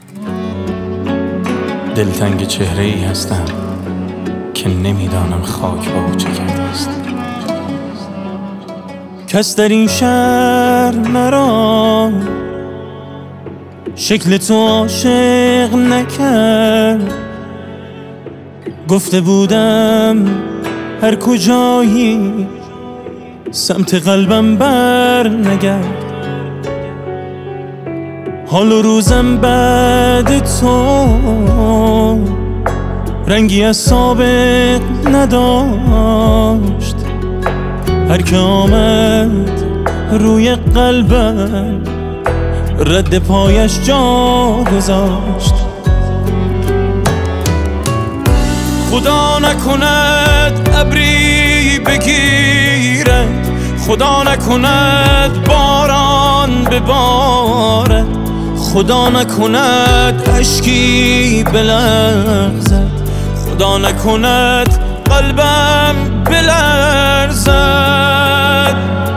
دلتنگ چهره ای هستم که نمیدانم خاک با چه کرده است. کس در این شهر مرا شکل تو عاشق نکرد. گفته بودم هر کجایی سمت قلبم بر نگرد. حال و روزم بعد تو رنگی از سابق نداشت. هر که آمد روی قلبم رد پایش جا گذاشت. خدا نکند ابری بگیرد، خدا نکند باران ببارد، خدا نکند اشکی بلغزد، خدا نکند قلبم بلرزد.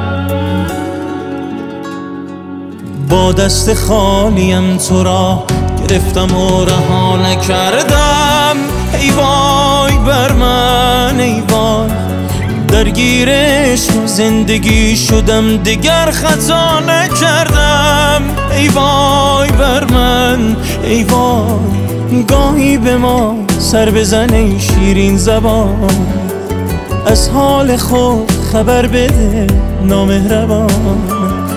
با دست خالیم تو را گرفتم و رها نکردم. ای وای بر من ای وای، درگیرش زندگی شدم دیگر خطا نکردم. ای وای بر من ای وای، گاهی به ما سر بزن ای شیرین زبان، از حال خود خبر بده نامهربان.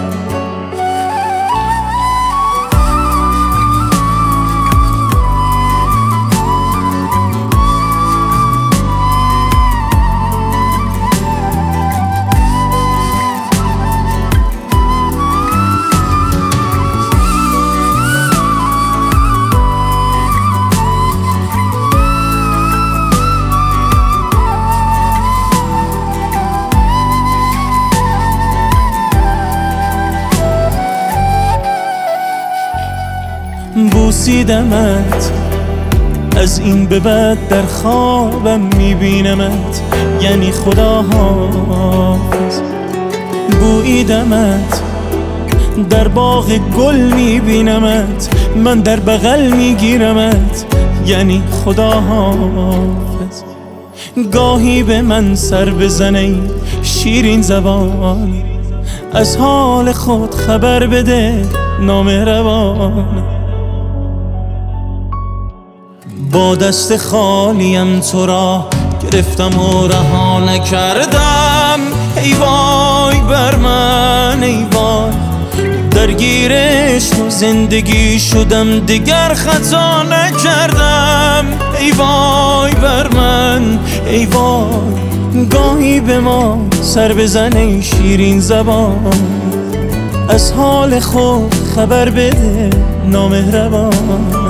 بوسیدمت از این به بعد در خوابم میبینمت، یعنی خدا حافظ. بوییدمت در باغ گل میبینمت، من در بغل میگیرمت، یعنی خدا حافظ. گاهی به من سر بزن ای شیرین زبان، از حال خود خبر بده نامهربان. با دست خالیم تو را گرفتم و رها نکردم. ای وای بر من ای وای، درگیرش و زندگی شدم دیگر خطا نکردم. ای وای بر من ای وای، گاهی به ما سر بزن ای شیرین زبان، از حال خود خبر بده نامهربان.